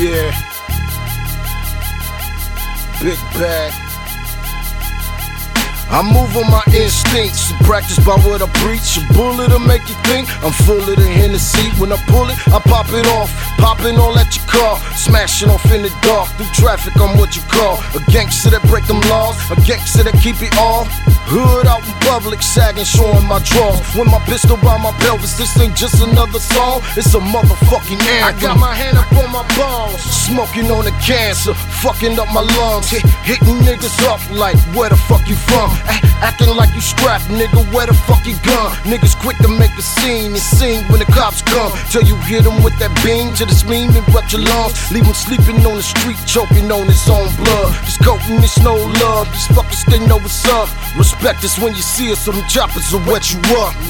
Yeah. Big bag. I move on my instincts, practice by what I preach. A bullet'll make you think I'm full of the Hennessy. When I pull it, I pop it off, popping all at your car, smashing off in the dark. Through traffic, I'm what you call a gangster that break them laws, a gangster that keep it off. Hood out in public, sagging, showing my drawers. When my pistol by my pelvis, this ain't just another song, it's a motherfucking anthem. I got my hand up on my balls, smoking on the cancer, fucking up my lungs, hitting niggas up like, where the fuck you from? Acting like you strapped, nigga, where the fuck you gun? Niggas quick to make a scene and sing when the cops come. Till you hit him with that beam, till this mean erupt your lungs. Leave him sleeping on the street, choking on his own blood. This coating is no love, these fuckers they know what's up. Respect us when you see us, so them choppers will wet you up.